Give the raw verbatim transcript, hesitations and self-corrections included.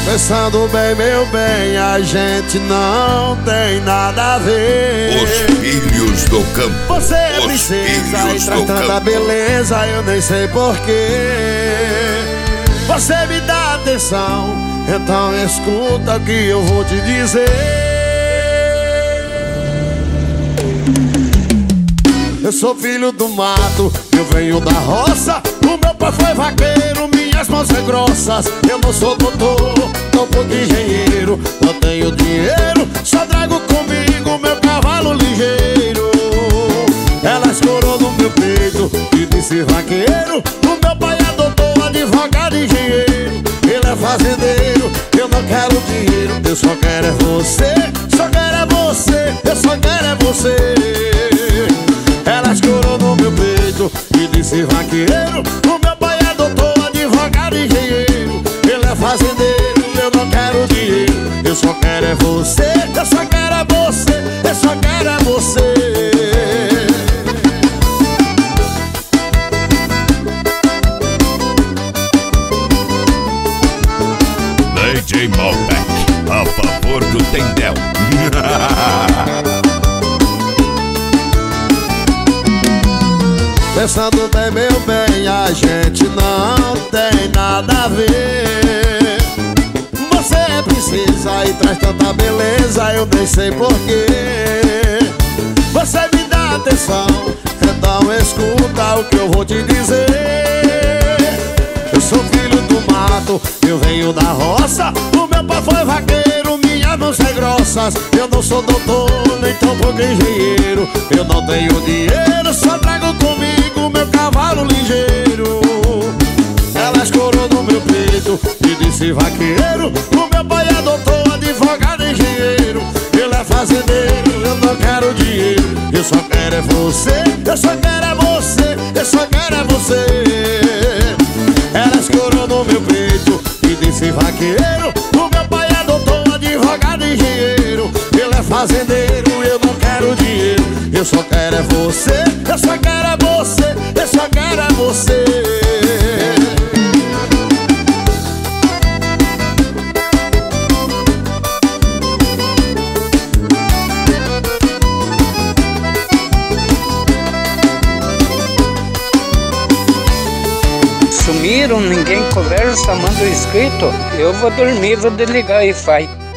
Pensando bem, meu bem, a gente não tem nada a ver. Os filhos do campo. Você é Os princesa e filhos traz do tanta campo. beleza, eu nem sei porquê. Você me dá atenção, então escuta o que eu vou te dizer. Eu sou filho do mato, eu venho da roça. O meu pai foi vaqueiro, minhas mãos são grossas. Eu não sou doutor, tampouco engenheiro. Não tenho dinheiro, só trago comigo meu cavalo ligeiro. Ela escorou no meu peito e disse vaqueiro. O meu pai é doutor, advogado e engenheiro. Ele é fazendeiro, eu não quero dinheiro. Eu só quero é você, só quero é você. Eu só quero é você. Ela escorou no meu peito e disse vaqueiro. O meu pai é doutor, advogado e engenheiro. Ele é fazendeiro, eu não quero dinheiro. Eu só quero é você, eu só quero é você. Eu só quero é você. D J Malbec, a favor do Tendel. Pensando bem, meu bem, a gente não tem nada a ver. Você é princesa e traz tanta beleza, eu nem sei porquê. Você me dá atenção, então escuta o que eu vou te dizer. Eu sou filho do mato, eu venho da roça. O meu pai foi vaqueiro, minhas mãos são grossas. Eu não sou doutor, nem tampouco engenheiro. Eu não tenho dinheiro, só trago comigo meu cavalo ligeiro. Ela escorou no meu peito e disse vaqueiro. O meu pai é doutor, advogado e engenheiro. Ele é fazendeiro, eu não quero dinheiro. Eu só quero é você, eu só quero é você. Eu só quero é você. Ela escorou no meu peito e disse vaqueiro. O meu pai é doutor, advogado e engenheiro. Ele é fazendeiro, eu não quero dinheiro. Eu só quero é você, eu só quero é você. Eu só quero é você. Sumiram, ninguém conversa, manda um escrito. Eu vou dormir, vou desligar e vai.